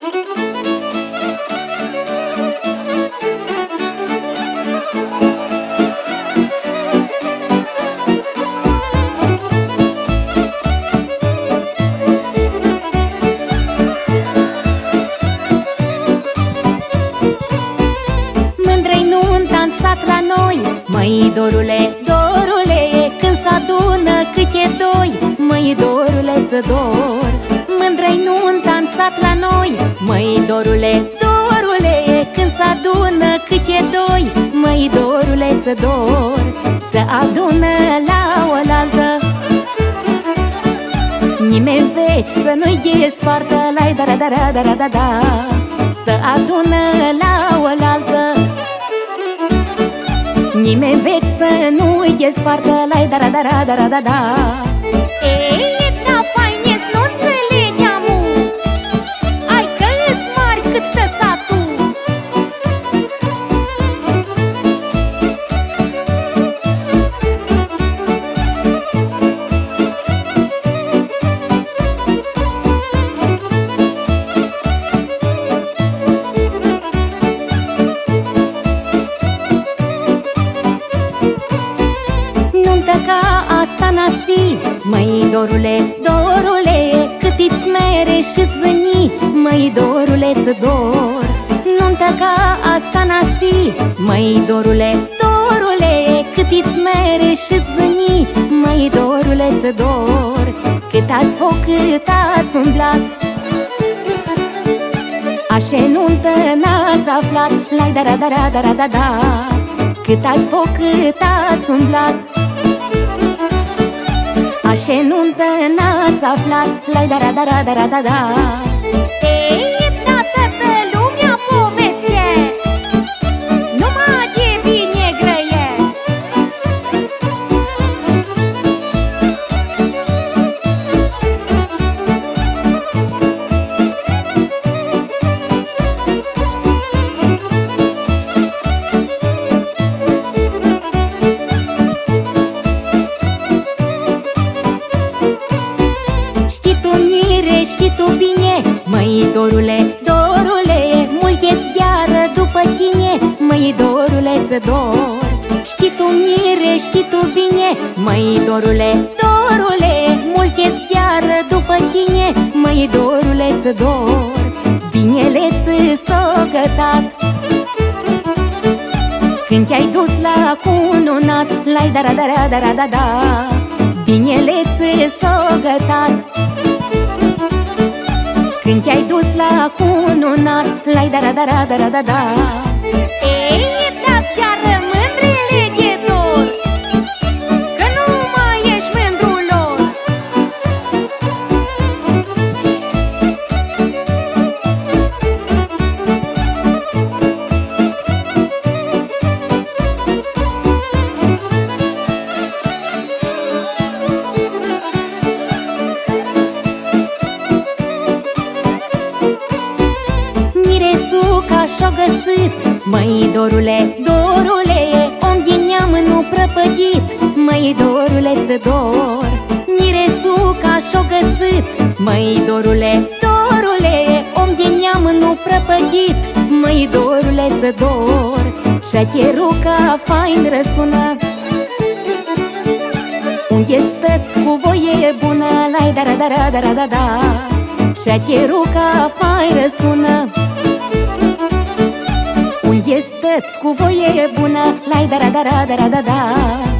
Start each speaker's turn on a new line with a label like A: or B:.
A: La noi, măi dorule, dorule, când s-adună câte doi, măi dorule-ță dor. Mândră-i nunta în sat la noi, măi dorule, dorule, când s-adună câte doi, măi dorule-ță dor. Se adună la oaltă, nimeni veci să nu-i despartă, lai da da da da da da. Se adună la oaltă, nimeni veci să nu-i despartă, lai da da da da da da. Ei, da, faine, nu înțelegeam, ai că-s mari cât te satul. Ca asta nasi, măi dorule, dorule, cât-ți mere și-ți zâni, măi dorule-ți dor. Nuntă ca asta nasi, măi dorule, dorule, cât-ți mere și-ți zâni, măi dorule-ți dor. Cât ați foc, cât ați umblat, așa nuntă n-ați aflat, lai da da da da da da. Cât ați foc, cât ați umblat, așa nuntă n-ați aflat, lai da da da da da da. Ei, da, toată lumea poveste, numai de bine grăie. Știi tu bine, măi dorule, dorule, mult-e seară după tine, măi dorule-ți dor. Știi tu mire, știi tu bine, măi dorule, dorule, mult-e seară după tine, măi dorule-ți dor. Binele-ți s-o gătat când te-ai dus la cununat, lai da da da da da da. Binele-ți s-o gătat când te-ai dus la cununat, lai da da da da da da. Ei, dați chiar mândrele de dor, că nu mai ești mândrul lor. Și-o găsit, măi dorule, dorule, om din neam nu prăpădit, măi dorule-ți dor. Miresuca și-o găsit, măi dorule, dorule, om din neam nu prăpădit, măi dorule-ți dor. Șacheruca fain răsună, unde stăți cu voie bună, lai da da da da da da. Șacheruca fain răsună, unde stăți cu voie bună, lai da da da da da da.